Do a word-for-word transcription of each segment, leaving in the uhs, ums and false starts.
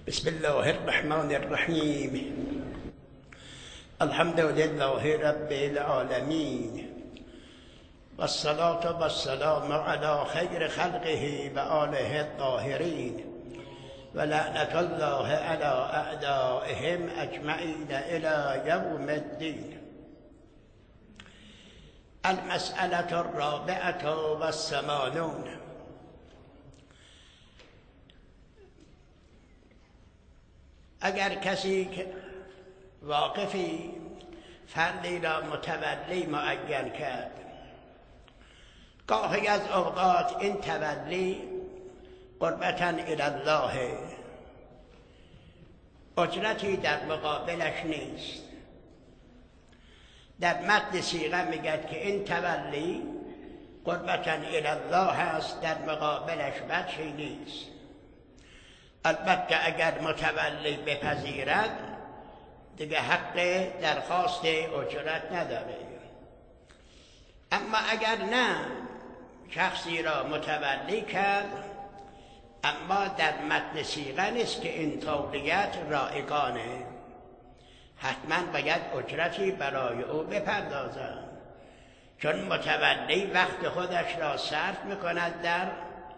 بسم الله الرحمن الرحیم. الحمد لله رب العالمین و الصلاة و السلام علی خیر خلقه و آله الطاهرین و لعنت الله علی اعدائهم اجمعین الی یوم الدین. المسألة الرابعة و الثمانون. اگر کسی که واقفی فردی را متولی معین کرد، گاهی از اوقات این تولی قربتاً الی الله، اجرتی در مقابلش نیست. در متن صیغه میگد که این تولی قربتاً الی الله است، در مقابلش وجهی نیست. البته اگر متولی بپذیرد دیگه حق درخواست اجرت نداره. اما اگر نه، شخصی را متولی کرد اما در متن صیغه نیست که این تولیت رایگانه، حتما باید اجرتی برای او بپردازد، چون متولی وقت خودش را صرف میکند در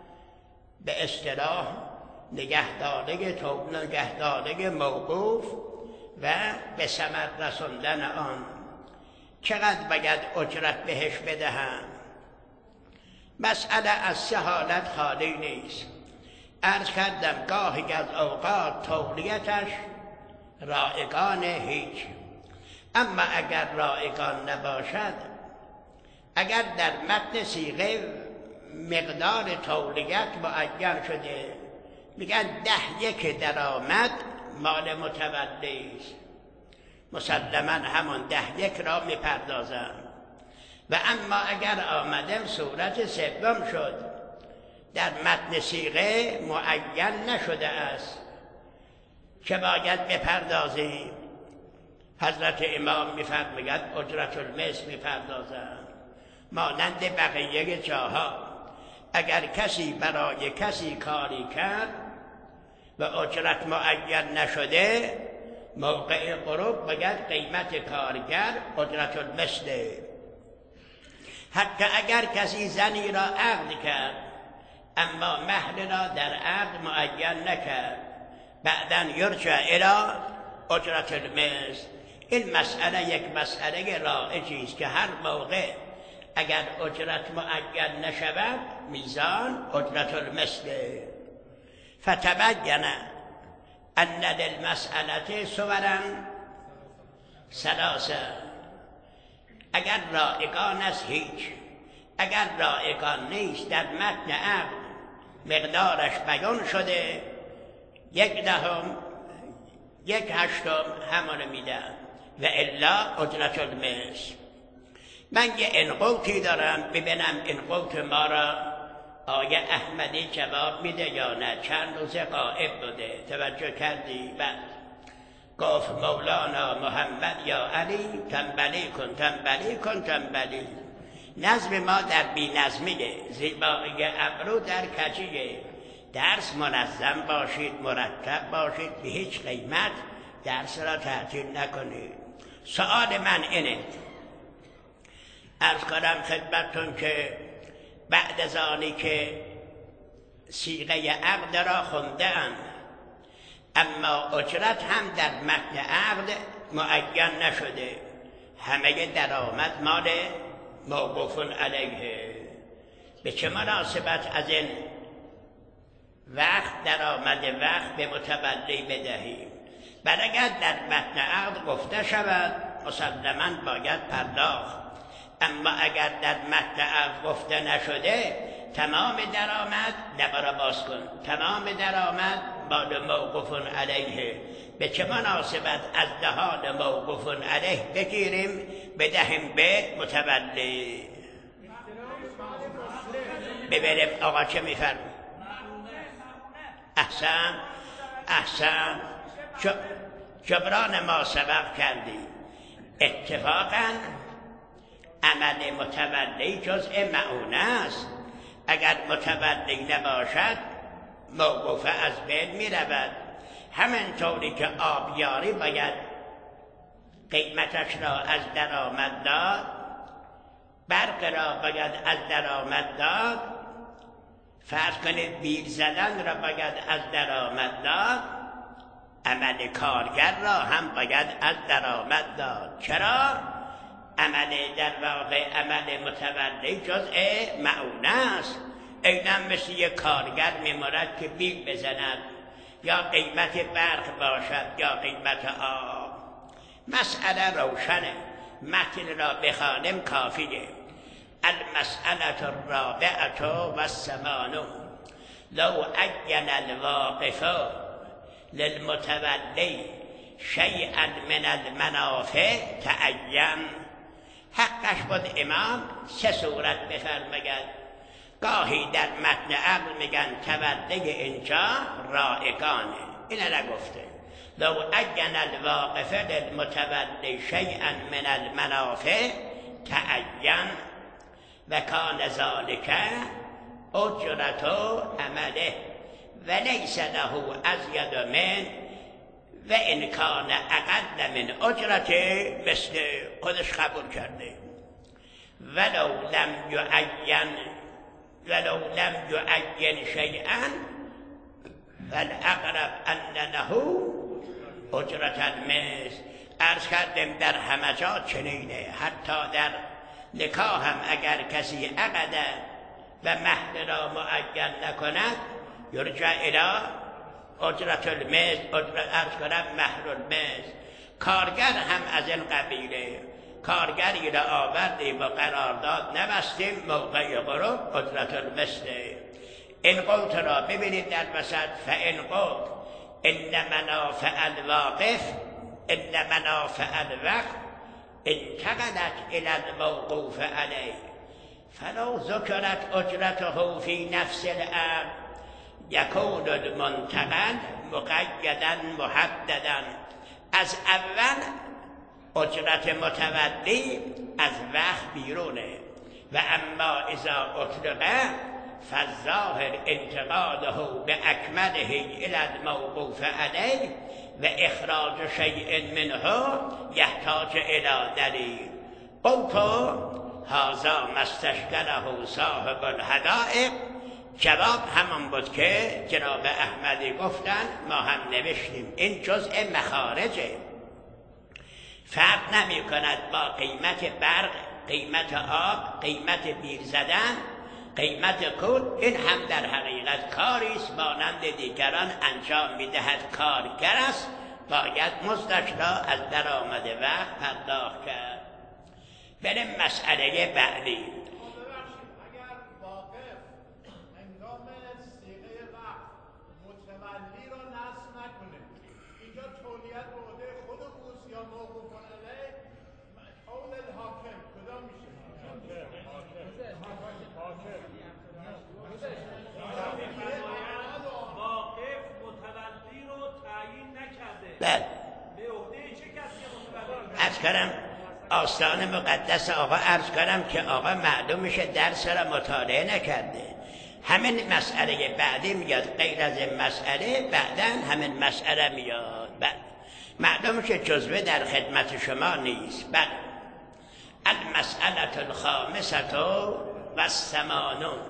به اصطلاح نگهداری تو نگهداری موقوف و به ثمر رساندن آن. چقدر باید اجرت بهش بدهم؟ مسئله از سه حالت خالی نیست. عرض کردم گاهی از اوقات تولیتش رایگان هیچ، اما اگر رایگان نباشد، اگر در متن صیغه مقدار تولیت معین شده، میگن ده یک درآمد مال متولی است، مسلما همون ده یک را میپردازم. و اما اگر آمده صورت سوم شد، در متن صیغه معین نشده است که باید بپردازیم، حضرت امام میفرماید اجرت المثل میپردازم. مانند بقیه جاها اگر کسی برای کسی کاری کرد و اجرت معین نشده، موقع غروب باید قیمت کارگر اجرت المثل. حتی اگر کسی زنی را عقد کرد اما مهر را در عقد معین نکرد، بعداً یرجع الی اجرت المثل. این مسئله یک مسئله رایجی است که هر موقع اگر اجرت معین نشود، میزان اجرت المثل. فتبین ان للمسأله صورا ثلاثه. اگر رایگان است هیچ، اگر رایگان نیست، در متن عقد مقدارش بیان شده، یک دهم یک هشتم همانو میدن و الا اجرت المثل. من یه انقوطی دارم، ببینم انقوط ما را آیه احمدی جواب میده یا نه. چند روز غائب بوده، توجه کردی؟ بعد گفت مولانا محمد یا علی تنبلی کن تنبلی کن تنبلی. نظم ما در بی نظمیه، زیبایی ابرو در کجیه. درس منظم باشید، مرتب باشید، به هیچ قیمت درس را تعطیل نکنید. سؤال من اینه، عرض کنم خدمتتون که بعد از آنی که صیغه عقد را خونده‌اند اما اجرت هم در متن عقد معین نشده، همه درآمد مال موقوف علیه، به چه مناسبت از این وقت درآمد وقت به متولی بدهیم؟ بل اگر در متن عقد گفته شود مسلماً باید پرداخت، اما اگر در متن عقد گفته نشده، تمام درآمد لبا باز کن، تمام درآمد مال موقوف علیه، به چه مناسبت از دهان موقوف علیه بگیریم بدهیم به متولی؟ ببینیم آقا چه میفرمه. احسن احسن جبران ما سبق کردی. اتفاقا عمل متولی جزء معونه است. اگر متولی نباشد موقوفه از بین می رود. همینطوری که آبیاری باید قیمتش را از درآمد داد، برق را باید از درآمد داد، فرض کنید بیل زدن را باید از درآمد داد، عمل کارگر را هم باید از درآمد داد. چرا؟ عمل در واقع عمل متولی جزء معونه است. اینم مثل یک کارگر میمارد که بیل بزند، یا قیمت برق باشد یا قیمت آب. مسئله روشنه، متن را بخوانیم کافیه. المسئله الرابعه و الثمانون لو عین الواقف للمتولی شیئا من المنافع تعین. حقش بود امام سه صورت بفرماید. گاهی در متن عقل میگن تولی اینجا رائگانه، این نگفته. لو عین الواقف للمتولی شیئا من المنافع تعین و کان ذلک اجرت عمله و لیس له ازید من و ان کان اقل من اجرت، مثل خودش قبول کرده. ولو لم یعین ولو لم یعین شیئا فالاقرب ان له اجرت المثل. عرض کردیم در همه جا چنینه، حتی در نکاح هم اگر کسی عقده و مهر را معین نکند یرجع الی اجرت المثل، عرض کنم مهر المثل. کارگر هم از این قبیله، کارگری را آوردیم و قرارداد نبستیم، موقع غروب اجرت المثل. این قوت را ببینید در وسط، فان قوت ان منافع الواقف ان منافع الوقت انتقلت الى الموقوف علیه فلو ذکرت اجرته فی نفس الامر یکون المنتقل مقیدا محددا. از اول اجرت متولی از وقت بیرونه، و اما اذا اطلق فالظاهر انتقاله باکمله الى الموقوف علیه و اخراج شیء منه یحتاج الى دلیل. قلت هذا ما استشکله صاحب الحدائق. جواب همان بود که جناب احمدی گفتن، ما هم نوشتیم این جزء مخارجه، فرق نمی کند با قیمت برق، قیمت آب، قیمت بیل زدن، قیمت کود. این هم در حقیقت کاری است مانند دیگران انجام میدهد. کارگر است، باید مزدش را از درآمد وقت پرداخت کرد. بریم مسئله بعدی. بله، عرض کردم آستان مقدس آقا، عرض کردم که آقا معلوم میشه درس را مطالعه نکرده. همین مسئله بعدی میاد، غیر از این مسئله بعدن همین مسئله میاد. بله، معلوم میشه جزوه در خدمت شما نیست. بله. المسئله الخامسه و الثمانون.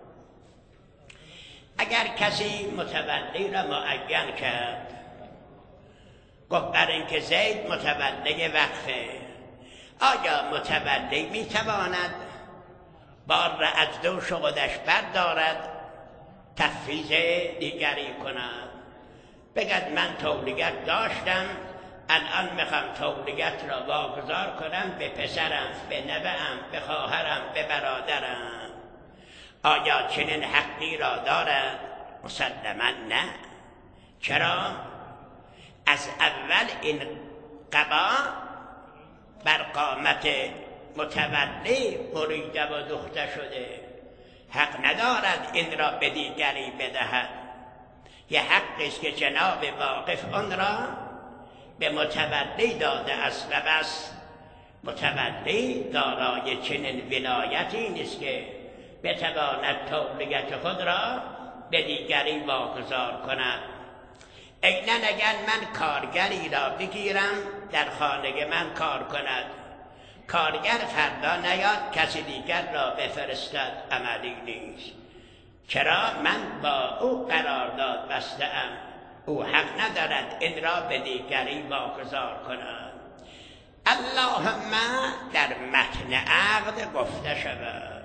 اگر کسی متولی را معین کرد، گفت بر اینکه زید متولی وقفه، آیا متولی میتواند بار را از دوش خودش بردارد تفویض دیگری کند؟ بگد من تولیت داشتم، الان میخوام تولیت را واگذار کنم به پسرم، به نوه‌ام، به خواهرم، به برادرم. آیا چنین حقی را دارد؟ مسلما نه. چرا؟ از اول این قضا بر قامت متولی بریده و دوخته شده، حق ندارد این را به دیگری بدهد. یه حقی است که جناب واقف آن را به متولی داده است و بس. متولی دارای چنین ولایتی نیست که بتواند تولیت خود را به دیگری واگذار کند. عیناً اگر من کارگری را بگیرم در خانه من کار کند، کارگر فردا نیاد کسی دیگر را بفرستد، عملی نیست. چرا؟ من با او قرارداد بسته‌ام، او حق ندارد این را به دیگری واگذار کند. اللهم در متن عقد گفته شود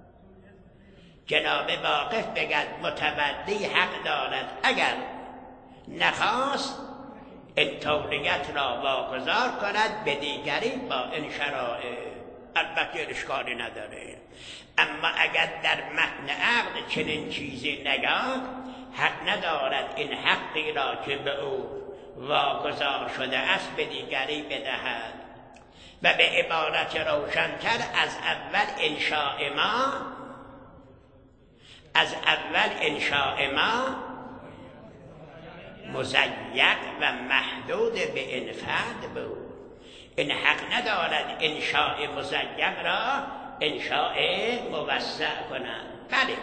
جناب واقف بگد متولی حق دارد اگر نخواست این تولیت را واگذار کند به دیگری با این شرایط. البته اشکالی نداره، اما اگر در متن عقد چنین چیزی نگاه، حق ندارد این حقی را که به او واگذار شده است به دیگری بدهد. و به عبارت روشن‌تر از اول انشاء ما از اول انشاء ما مزیق و محدود به انفعل بود. این حق ندارد انشاء مزیق را انشاء موسع کنند. بله،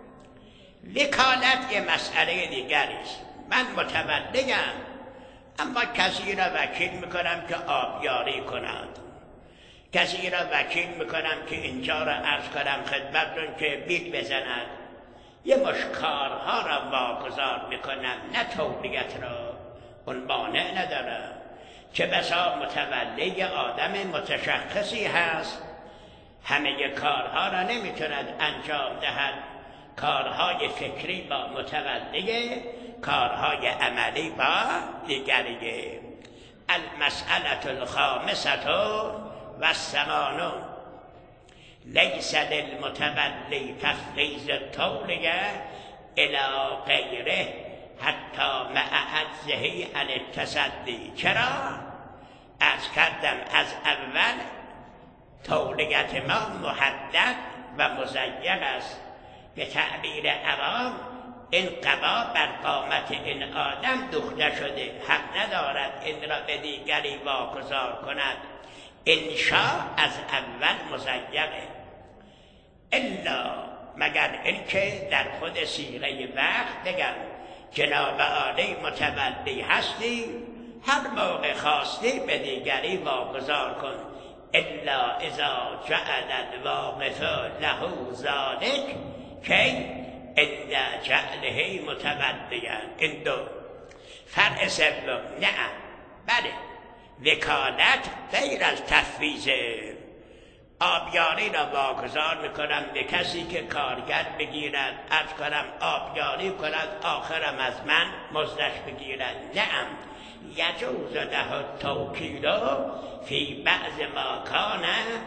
وکالت یه مسئله دیگری است. من متولیم اما کسی را وکیل میکنم که آبیاری کند، کسی را وکیل میکنم که اینجا را عرض کنم خدمتتون که بیل بزند، یه مش کارها را واگذار میکنم، نه تولیت را. اون مانع ندارم. چه بسا متولی آدم متشخصی هست، همه کارها را نمیتوند انجام دهد. کارهای فکری با متولی، کارهای عملی با دیگریه. المسئله الخامسة و الثمانون لیس للمتولی تفویض التولیه الی غیره حتی مع عجزه عن التصدی. چرا؟ از کردم از اول تولیت ما محدد و مزیق است. به تعبیر عوام این قبا بر قامت این آدم دوخته شده، حق ندارد این را به دیگری واگذار کند. انشاء از اول مزیقه، الا مگر اینکه در خود صیغه وقت بگم جناب عالی متولی هستی، هر موقع خواستی به دیگری واگذار کن. الا اذا جعل الواقف له ذلک کی الا جعله متولیا. این دو فرع سوم. نعم، بله، وکالت غیر از تفویض. آبیاری را واگذار میکنم به کسی که کارگر بگیرد، عرض کنم آبیاری کند، آخرم از من مزدش بگیرد. نعم، یجوز له التوکیل فی بعض ما کان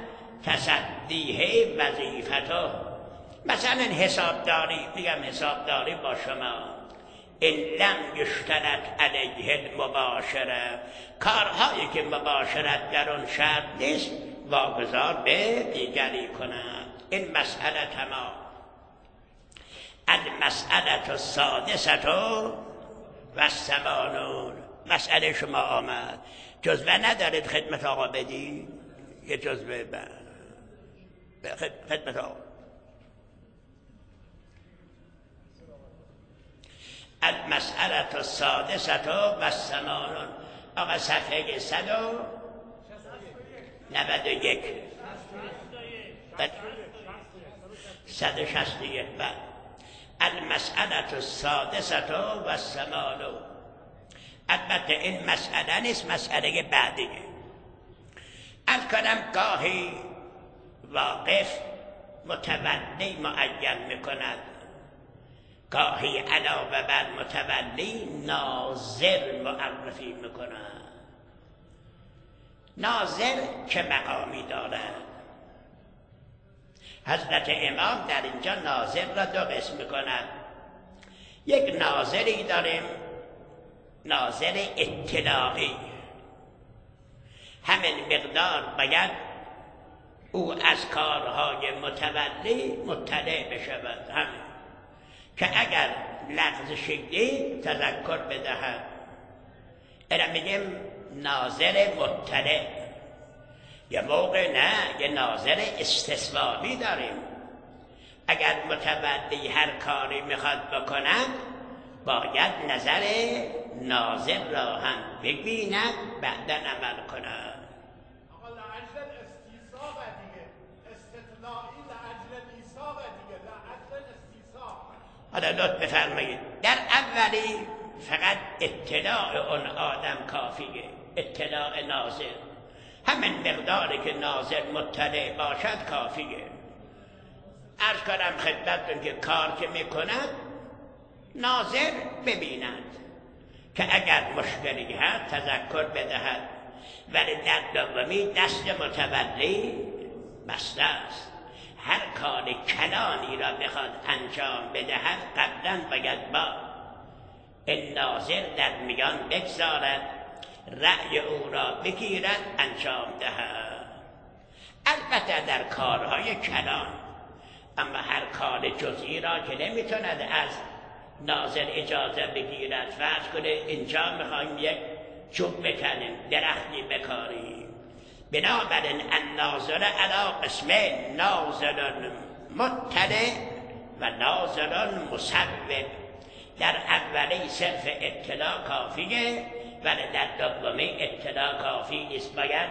تصدیه وظیفته. مثلا حسابداری، میگم حسابداری با شما، این لم یشترط علیه المباشره، کارهایی که مباشرت در آن شرط نیست واگذار به دیگری کنند. این مسئله تمام. المسئله السادسة و الثمانون. مسئله شما آمد. جزوه ندارید خدمت آقا بدی؟ یه جزوه به خدمت آقا. المسئله السادسة و الثمانون. آقا صفحه صد و نود و یک صد و شصت و یک. المسئله السادسة و الثمانون. البته این مسئله نیست، مسئله بعدیه. از کنم گاهی واقف متولی معین میکند، گاهی علاوه بر متولی ناظر معرفی میکند. ناظر چه مقامی دارد؟ حضرت امام در اینجا ناظر را دو قسم میکند. یک ناظری داریم ناظر اطلاعی، همین مقدار باید او از کارهای متولی مطلع بشود، همین که اگر لغز شدی تذکر بدهد. اینا میگیم ناظر مطلع. یه موقع نه، یه ناظر استثبابی داریم. اگر متولی هر کاری میخواد بکنند باید نظر ناظر را هم ببیند بعدا عمل کند. آقا لعجل استیثاق دیگه، استطلاعی لعجل ایثاق دیگه، لعجل استیثاق. حالا لطف بفرمایید در اولی فقط اطلاع اون آدم کافیه، اطلاع ناظر، همین مقداری که ناظر مطلع باشد کافیه. عرض کنم خدمتتون که کار که میکند ناظر ببیند که اگر مشکلی هست تذکر بدهد، ولی در دومی دست متولی بسته است. هر کار کلانی را بخواد انجام بدهد قبلا باید با این ناظر در میان بگذارد، رأی او را بگیرد انجام دهد. البته در کارهای کلان، اما هر کار جزئی را که نمیتوند از ناظر اجازه بگیرد. فرض کنه اینجا میخوایم یک چوب بکنیم، درختی بکاریم، بنابراین الناظر علی قسمین، ناظر مطلع و ناظر مصوب. در اولی صرف اطلاع کافیه، ولی در دومی اطلاع کافی نیست، باید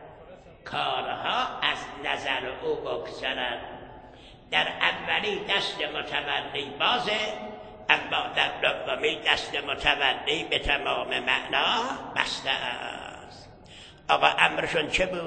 کارها از نظر او بگذرد. در اولی دست متولی بازه، اما در دومی دست متولی به تمام معنا بسته است. آقا امرشون چه بود؟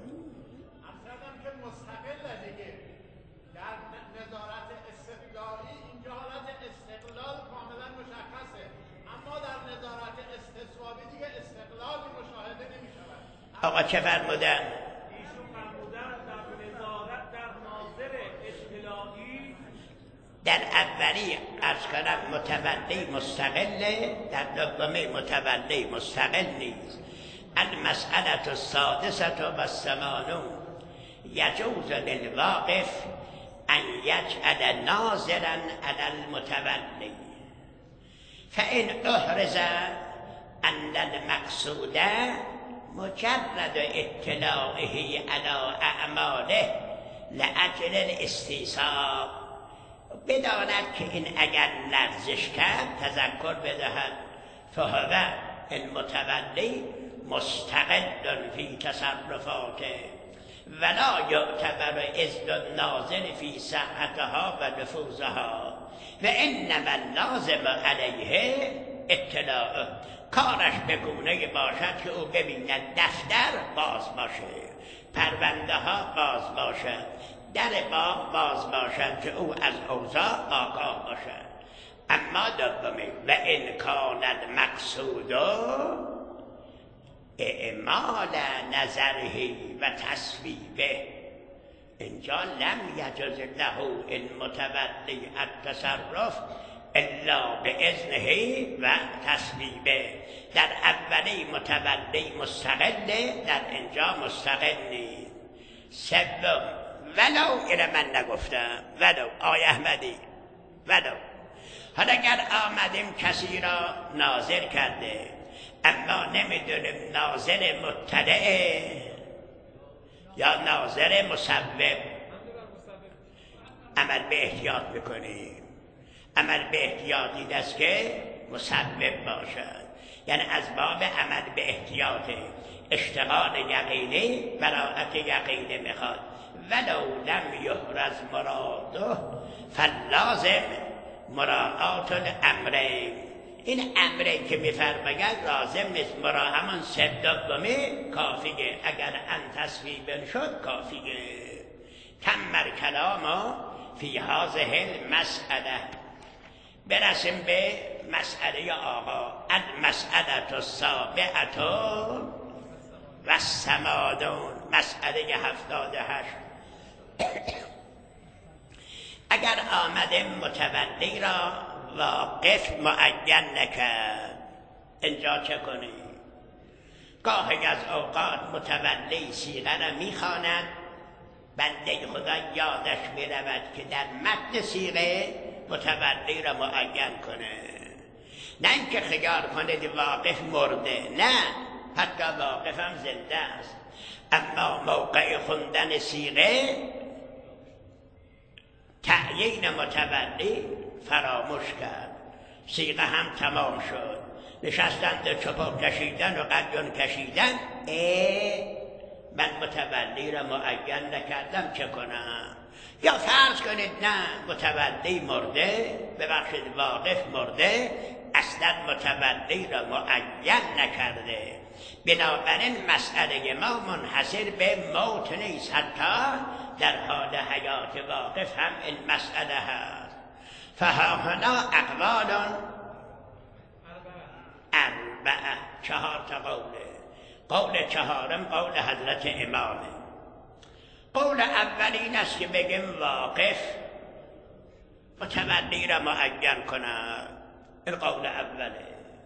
امرشون که مستقل دیگه. در نظارت استقلالی اینجا حالت استقلال کاملا مشخصه، اما در نظارت استصوابی دیگه استقلالی مشاهده نمی شود. آقا چه فرمودن؟ ایشون فرمودن در نظارت در ناظر اطلاعی در اولی عرض کنم متولی مستقله، در دومی متولی مستقل نیست. المسئله السادسه و الثمانون یجوز للواقف ان یجعل ناظرا علی المتولی فان احرز ان المقصود مجرد اطلاعه علی اعماله لاجل الاستیثاق. بداند که این اگر لرزش کرد تذکر بدهد، فهو المتولی مستقل فی تصرفاته ولا یعتبر اذن الناظر فی صحتها و نفوذها و انما اللازم علیه اطلاع. کارش بگونه باشد که او ببیند دفتر باز باشه، پرونده ها باز باشد، در باغ باز باشد که او از اوضاع آگاه باشد. اما دومی و ان کان المقصود اعمال نظره و تصویبه، اینجا لم یجوز له المتولی التصرف الا باذنه و تصویبه. در اولی متولی مستقله، در اینجا مستقل نیست. سوم ولو، اینه من نگفتم، ولو آی احمدی ولو، حالا اگر آمدیم کسی را ناظر کرده اما نمیدونیم ناظر مطلعه یا ناظر مصوب، عمل به احتیاط بکنیم. عمل به احتیاطی دست که مصوب باشد، یعنی از باب عمل به احتیاط، اشتغال یقینی براءت یقینی میخواد. ولو لم یحرز مراده فلازم مراعات الامرین. این امرین که میفرماید لازم نیست، مرا همون سبدومی کافیه، اگر ان تصویب شد کافیه. تمر کلام فی هذه المسئله. برسیم به مسئله آقا. المسئله السابعه و الثمانون، مسئله هفتاد و هشت. اگر آمده متولی را واقف معین نکرد، اینجا چه کنی؟ گاهی از اوقات متولی صیغه را میخواند، بنده خدا یادش میرود که در متن صیغه متولی را معین کنه، نه اینکه خیال کنه واقف مرده، نه، حتی واقف هم زنده است، اما موقع خوندن صیغه تعیین متولی فراموش کرد. سیغه هم تمام شد، نشستند چپا کشیدن و قلیون کشیدن. اه من متولی را معین نکردم چه کنم؟ یا فرض کنید نه متولی مرده، ببخشید واقف مرده، اصلا متولی را معین نکرده، بنابراین مسئله ما منحصر به موت نیست، حتی در حال حیات واقف هم این مسئله هست. فهاهنا اقوال اربعه، چهار تا قوله. قول چهارم قول حضرت امامه. قول اول این است که بگیم واقف متولی را معین کند، این قول اوله.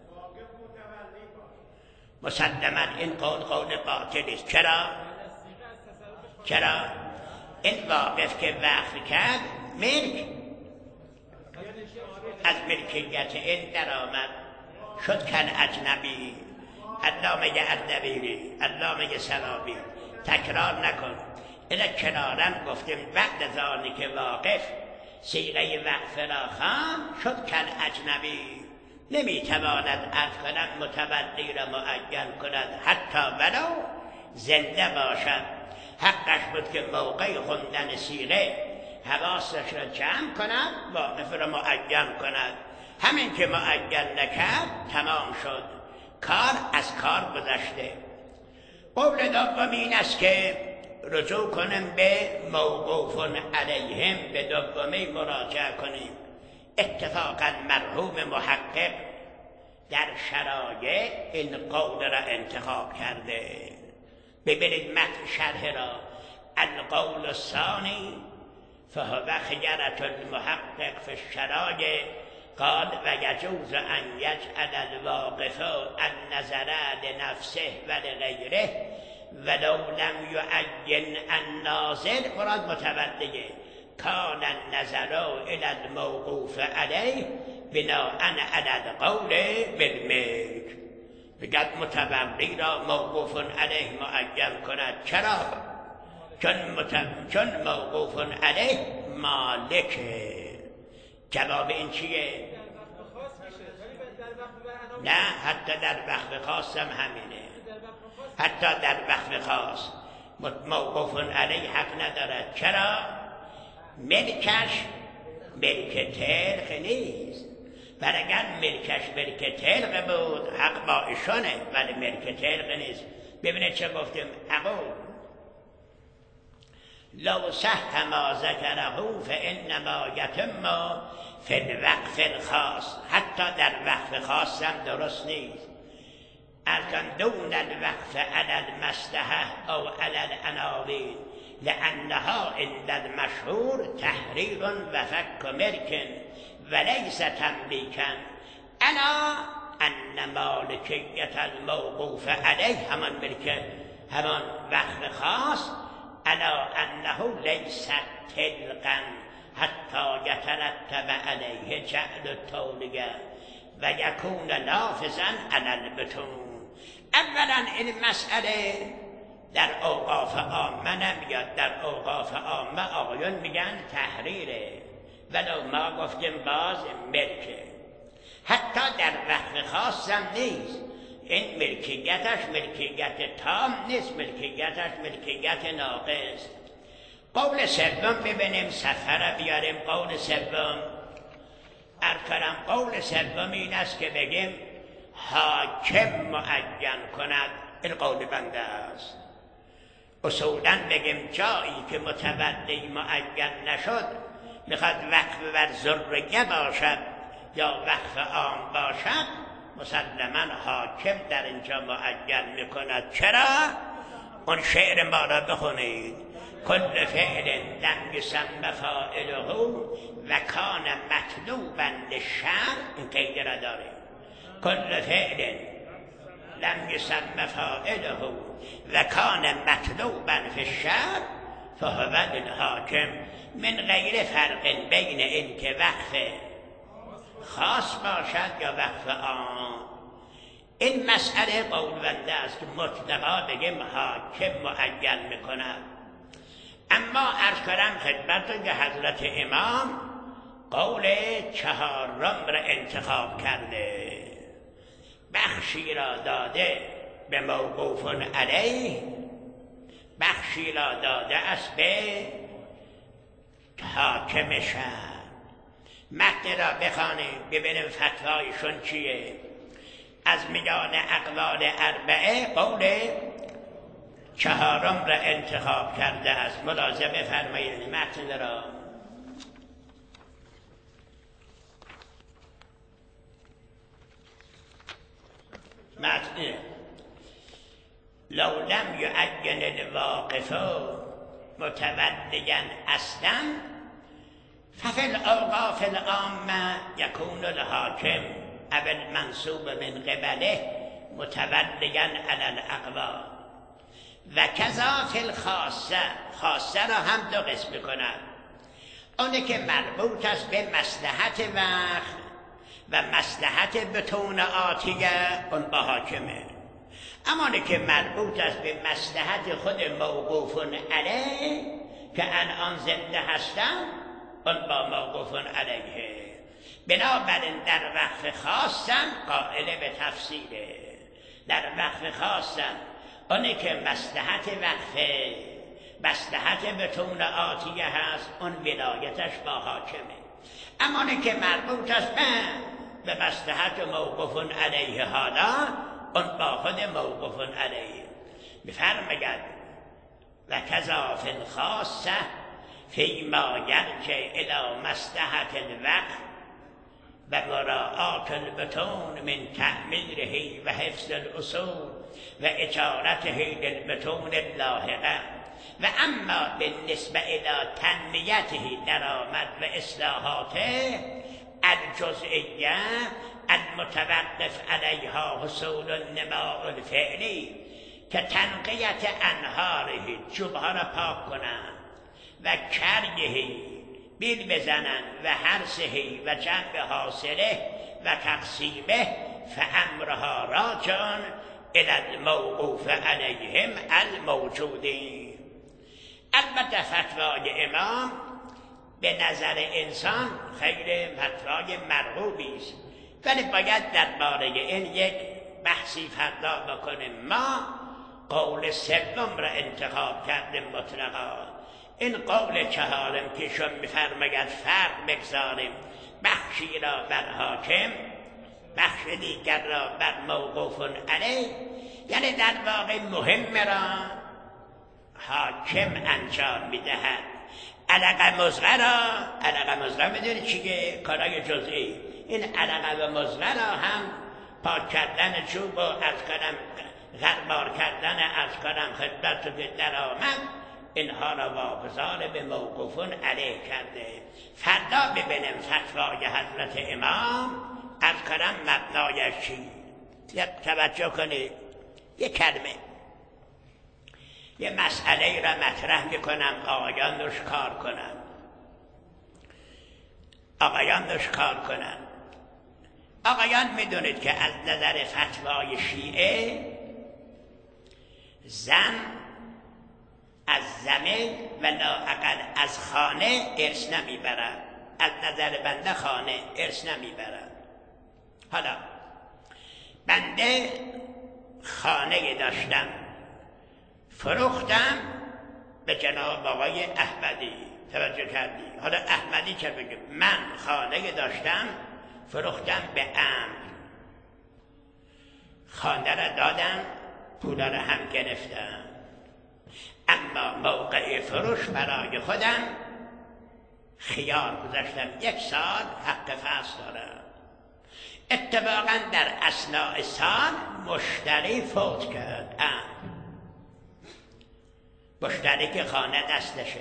مسلما این قول قول باطل است. چرا؟ چرا؟ این واقف که وقف کرد ملک از ملکیت این در آمد، شد کل اجنبی. الله میگه اردبیلی، الله میگه سرابی، تکرار نکن. اینا کنارن گفتیم بعد از آنی که واقف صیغه وقف را خواند شد کل اجنبی، نمیتواند عرض کند متولی را معین کند حتی ولو زنده باشد. حقش بود که موقع خوندن صیغه حواسش را جمع کند، واقف را معین کند. همین که معین نکرد تمام شد، کار از کار گذشته. قول دوم این است که رجوع کنیم به موقوف علیهم، به دومی مراجعه کنیم. اتفاقا مرحوم محقق در شرایع این قول را انتخاب کرده. ببینید متن شرح را. القول الثانی فهو خیرة المحقق فی الشرایع قال و یجوز ان یجعل الواقف النظر لنفسه و لغیره ولو لم یعین الناظر. مراد متولیه. کان النظر الى الموقوف علیه بناء علی القول بالملک. بگد متولی را موقوف علیه معین کند. چرا؟ چون, متو... چون موقوف علیه مالکه. جواب این چیه؟ نه حتی در وقف خاص هم همینه. حتی در وقف خاص موقوف علیه حق ندارد. چرا؟ ملکش ملک تلق نیست. بر اگر ملکش ملک تلق بود حق با ایشانه، ولی ملک تلق نیست. ببینید چه گفتیم. اقول لو صح ما ذکره فانما یتم فی الوقف الخاص. حتی در وقف خاص هم درست نیست. ارکان دون الوقف علی المصلحه او علی العناوین لانها عند المشهور تحریر و فک ملک وليس تملیکا. انا ان مالکیت الموقوف علیه همان ملک همان وقف خاص الا انه لیس تلقا حتی یترتب علیه جعل التولیه و یکون نافذا علی البطون. اولا این مسئله در اوقاف عامه نمیاد. در اوقاف عامه آقایون میگن تحریره، ولو ما گفتیم باز ملکه. حتی در وقف خاص هم نیست. این ملکیتش ملکیت تام نیست، ملکیتش ملکیت ناقص. قول سوم ببینیم، صفحه بیاریم. قول سوم ارکرم قول سوم این است که بگیم حاکم معین کند. این قول بنده است. اصولا بگیم جایی که متولی معین نشد، میخواد وقف بر ذریه باشد یا وقف عام باشد، مسلما حاکم در اینجا معین میکند. چرا؟ اون شعر ما را بخونید. کل فعل لم یسم فاعله و کان مطلوبا للشرع. این قید را داره. کل فعل لم یسم فاعله و کان مطلوبا فی الشرع فهو الحاکم من غیر فرق بین این که وقف خاص باشد یا وقف عام. این مسئله قول بنده است که مطلقا بگیم حاکم معین میکند. اما عرض کنم خدمتتون که حضرت امام قول چهارم را انتخاب کرده، بخشی را داده به موقوف علیه، بخشی را داده است به حاکم شهر. متن را بخوانیم ببینیم فتوایشون چیه. از میان اقوال اربعه قول چهارم را انتخاب کرده است. ملاحظه بفرمایید متن را. متن لو لم یعین الواقف متودیا اصلا ففی الاوقاف العامه یکون الحاکم او المنصوب من قبله متودیا علی الاقوال و کذا فی الخاصه. خاصه را هم دو قسم کند، اونه که مربوط است به مصلحت وقت و مصلحت بطون آتیه اون با حاکمه، اما اونه که مربوط است به مصلحت خود موقوف علیه که الان زنده هستن اون با موقوف علیه. بنابراین در وقف خاصم قائل به تفصیله. در وقف خاصم اونه که مصلحت وقفه مصلحت بطون آتیه هست اون ولایتش با حاکمه، اما اونه که مربوط است به مصلحت موقوف علیه حالا اون با خود موقوف علیه. بفرماید و کذا فی الخاصه فیما یرجع الی مصلحت الوقت و مراعات البطون من تعمیره و حفظ الاصول و اجارته للبطون اللاحقه و اما بالنسبه الی تنمیته درآمد و اصلاحاته الجزئیه المتوقف علیها حصول النماء الفعلی که تنقیت انهاره جوبها را پاک کنند و کریهی بیل بزنن و حرسهی و جنب حاصله و تقسیمه فامرها راجعون الی الموقوف علیهم الموجودین. البته فتوای امام به نظر انسان خیلی فتوای مرغوبی است، ولی باید درباره این یک بحثی فردا بکنیم. ما قول سوم را انتخاب کردیم مطلقا. این قول چهارم که شما می‌فرماید فرق بگذاریم، بخشی را بر حاکم بخش دیگر را بر موقوف علیه، یعنی در واقع مهم را حاکم انجام میدهد. علقه مزغه را علقه مزغه میدونی چیه؟ کارای جزئی. این علقه و مزغه را هم پاک کردن چوب و از کنم غربار کردن از کنم خدمت رو که در آمد اینها را واگذار به موقوفون علیه کرده. فردا ببینیم فتوای حضرت امام از کنم مبنایش چی. یک توجه کنید، یک کلمه یه مسئله را مطرح میکنم آقایان روش کار کنن آقایان روش کار کنن آقایان میدونید که از نظر فتوای شیعه زن از زمین و لااقل از خانه ارث نمیبرد. از نظر بنده خانه ارث نمیبرد. حالا بنده خانه داشتم، فروختم به جناب آقای احمدی. توجه کردی؟ حالا احمدی چه بگه؟ من خانه داشتم فروختم به امر، خانه را دادم، پولا را هم گرفتم، اما موقع فروش برای خودم خیار گذاشتم یک سال حق فصل دارم. اتفاقا در اثناء سال مشتری فوت کرد. ام مشتری که خانه دستشه،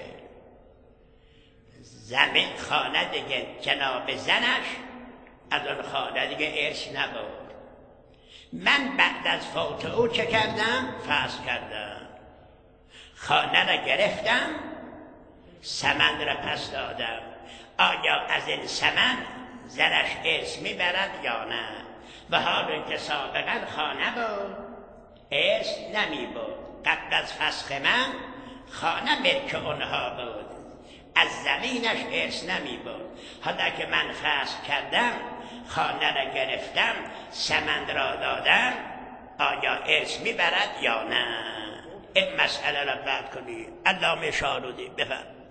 زمین خانه دیگه جناب زنش از اون خانه دیگه ارث نبود. من بعد از فوت او چه کردم؟ فصل کردم، خانه را گرفتم، ثمن را پس دادم. آیا از این ثمن زنش ارث میبرد یا نه؟ و حال اینکه سابقا خانه بود ارث نمی بود. قبل از فسخ من خانه ملک اونها بود، از زمینش ارث نمی برد. حالا که من فسخ کردم، خانه را گرفتم، سمند را دادم، آیا ارث می برد یا نه؟ این مسئله را بعد کنید. علامه شارودی بفرمایید.